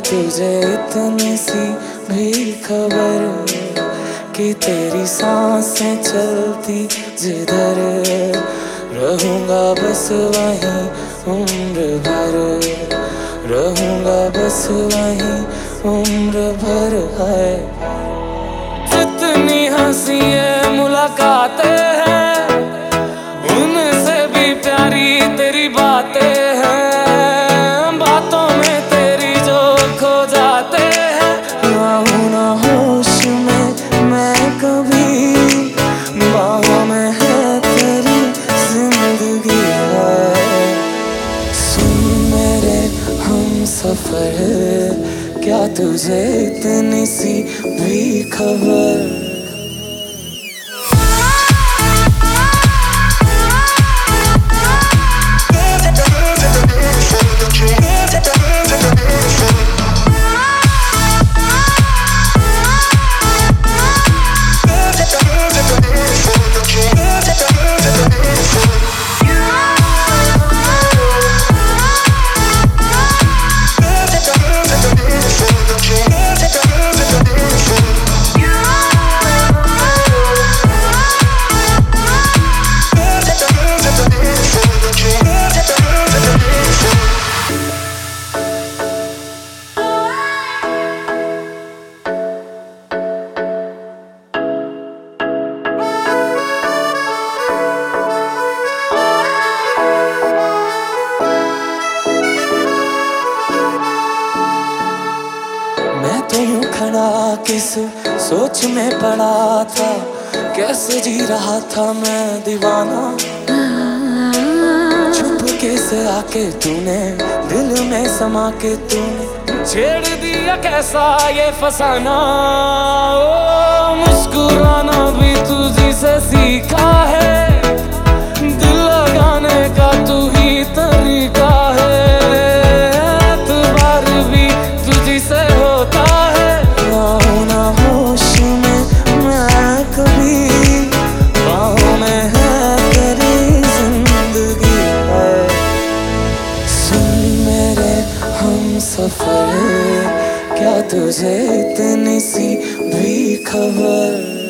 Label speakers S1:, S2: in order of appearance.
S1: तुझे इतनी सी भी खबर कि तेरी सांसें चलती जिधर, रहूंगा बस वहीं उम्र भर, रहूंगा बस वहीं उम्र भर। है जितनी हंसी मुलाकातें हैं, उनसे भी प्यारी तेरी बातें हैं। बातों में तेरी जो खो जाते हैं, आऊं ना होश में मैं कभी, बाहों में है तेरी जिंदगी है। सुन मेरे हम सफर, क्या तुझे इतनी सी भी खबर? मैं तो यूं खड़ा किस सोच में पड़ा था, कैसे जी रहा था मैं दीवाना। चुपके से आके तूने दिल में समा के तूने छेड़ दिया कैसा ये फसाना। ओ मुस्कुराना भी तुझी से सीखा है, दिल लगाने का तू ही तरीका है। एतबार भी तुझी से होता है, आऊं ना होश में मैं कभी, बाहों में है तेरी जिंदगी है। सुन मेरे हम सफर, क्या तुझे इतनी सी भी खबर?